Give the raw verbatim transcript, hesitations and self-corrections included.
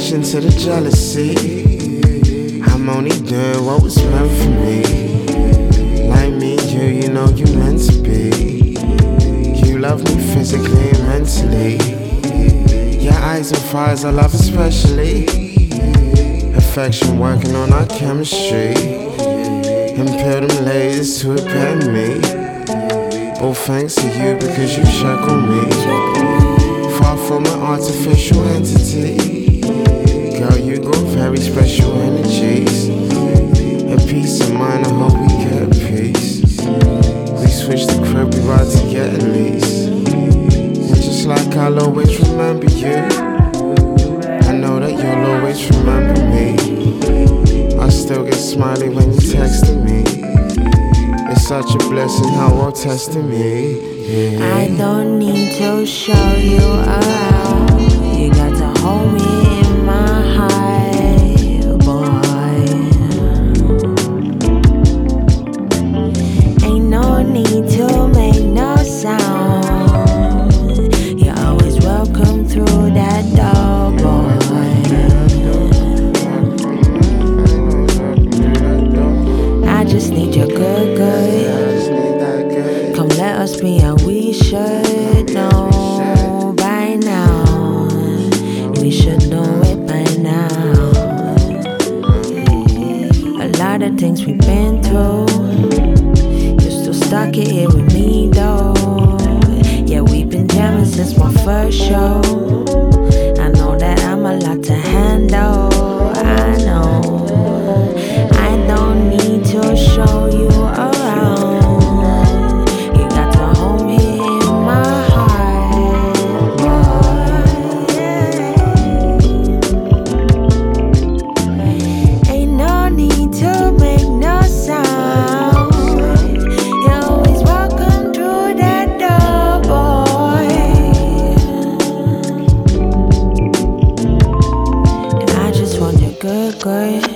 addiction to the jealousy. I'm only doing what was meant for me. Like me and you, you know you meant to be. You love me physically and mentally. Your eyes and fires I love especially. Affection working on our chemistry. Impale them layers to impair me. All thanks to you because you check on me. Far from an artificial entity. Girl, you got very special energies. A peace of mind, I hope we get a piece. We switch the crib, we ride to get at least. And just like I'll always remember you, I know that you'll always remember me. I still get smiley when you texting me. It's such a blessing how you're testing me. Yeah. I don't need to show you around. You got to hold me in my heart, boy. Ain't no need to make no sound. You're always welcome through that door, boy. I just need your good, good. Come let us be, and we should know by now. We should know it by now. A lot of things we've been through. You're still stuck it here with me though. Yeah, we've been jamming since my first show. I know that I'm a lot to handle. I know I don't need to show you around. You got to hold me in my heart, boy. Ain't no need to make no sound. You're always welcome through that door, boy. And I just want your good, good.